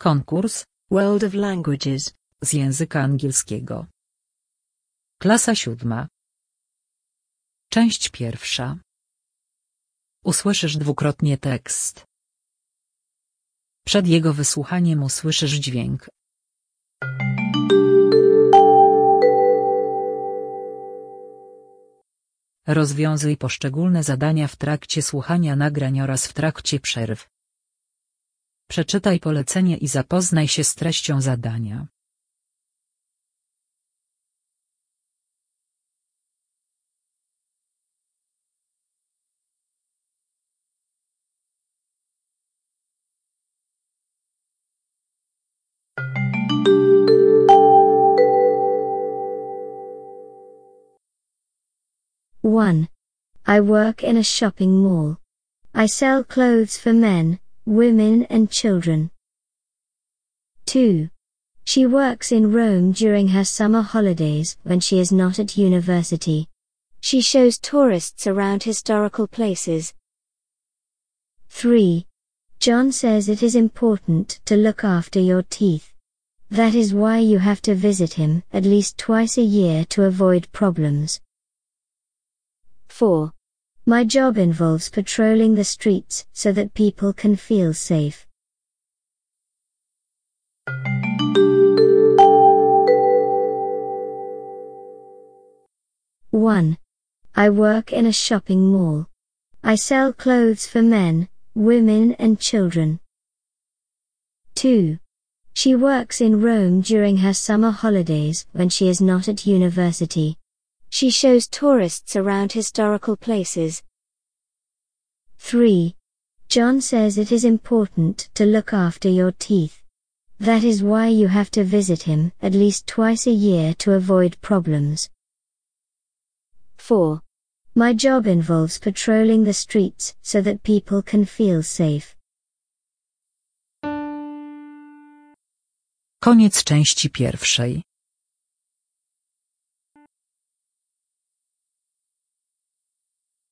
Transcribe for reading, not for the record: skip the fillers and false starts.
Konkurs World of Languages z języka angielskiego. Klasa 7. Część 1. Usłyszysz dwukrotnie tekst. Przed jego wysłuchaniem usłyszysz dźwięk. Rozwiązuj poszczególne zadania w trakcie słuchania nagrań oraz w trakcie przerw. Przeczytaj polecenie i zapoznaj się z treścią zadania. One. I work in a shopping mall. I sell clothes for men, women and children. 2. She works in Rome during her summer holidays when she is not at university. She shows tourists around historical places. 3. John says it is important to look after your teeth. That is why you have to visit him at least twice a year to avoid problems. 4. My job involves patrolling the streets so that people can feel safe. One. I work in a shopping mall. I sell clothes for men, women and children. 2. She works in Rome during her summer holidays when she is not at university. She shows tourists around historical places. 3. John says it is important to look after your teeth. That is why you have to visit him at least twice a year to avoid problems. 4. My job involves patrolling the streets so that people can feel safe. Koniec części 1.